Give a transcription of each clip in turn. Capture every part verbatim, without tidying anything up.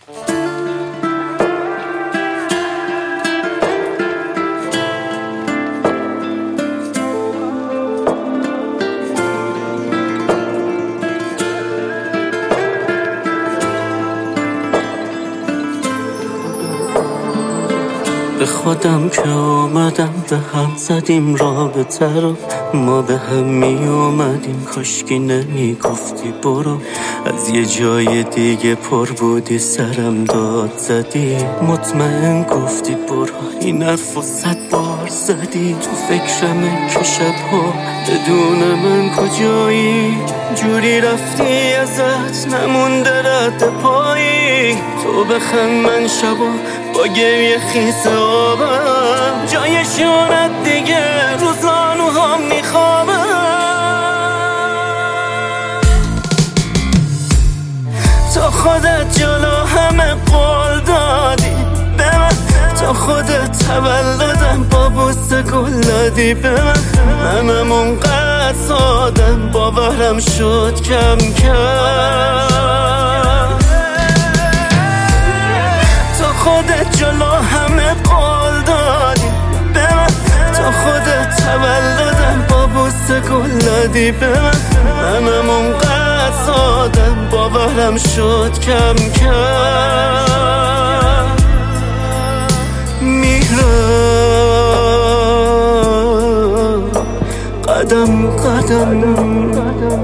به خودم که آمدم به هم زدیم رابطه رو، ما به هم می اومدیم کاشکی نمی گفتی برو. از یه جای دیگه پر بودی سرم داد زدی، مطمئن گفتی برو. این حرف و صد بار زدی، تو فکرمه که شبها بدون من کجایی. جوری رفتی ازت نمونده رد پایی، تو بخند من شبا با گریه خیس آبم، جای شونت دیگه رو زانوهام میخوابم. تو خودت جلو همه قول دادی به من، تو خودت تولدم با بوسه گل دادی به من. منم اونقدر سادم باورم شد کم کم. خودت جلو همه قول دادی به من، تو خودت تولدم با بوسه گل دادی به من. منم اونقدر سادم باورم شد کم کم. میرم قدم قدم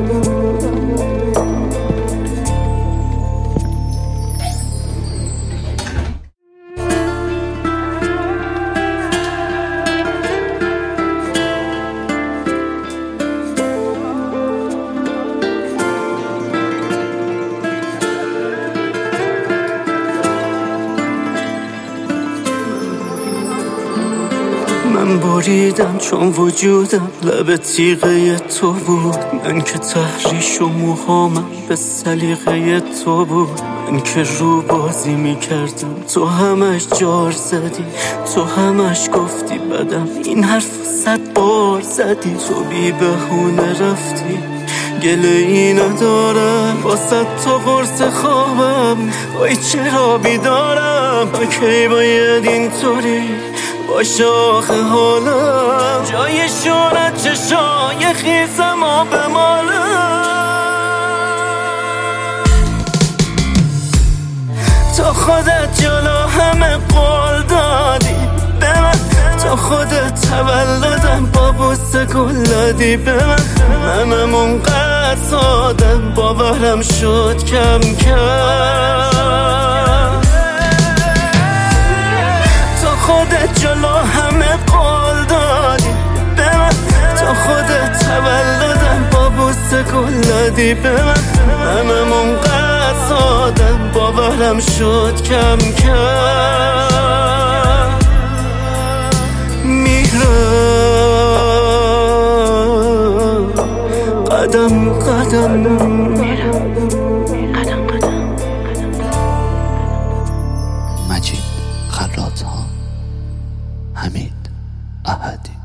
من بریدم چون وجودم لب تیغه تو بود. من که تحریش و موهامم به سلیقه تو بود. من که رو بازی میکردم تو همش جار زدی، تو همش گفتی بدم. این حرف صد بار زدی، تو بی بهونه رفتی گله ای ندارم واسه تو قرص خوابم. وای چرا بیدارم، کی باید اینطوری باشه آخه حالم. جای شونت چشای خیسم و بمالم. تو خودت جلو همه قول دادی به من، تو خودت تولدم با بوسه گل دادی به من. منم اونقدر سادم باورم شد کم کم. تو خودت جلو همه قول دادی به من، تو خودت تولدم با بوسه گل دادی به من. منم اونقدر سادم باورم شد کم کم. میرم قدم قدم میرم قدم قدم. مجید خراط‌ها، حمید احدی.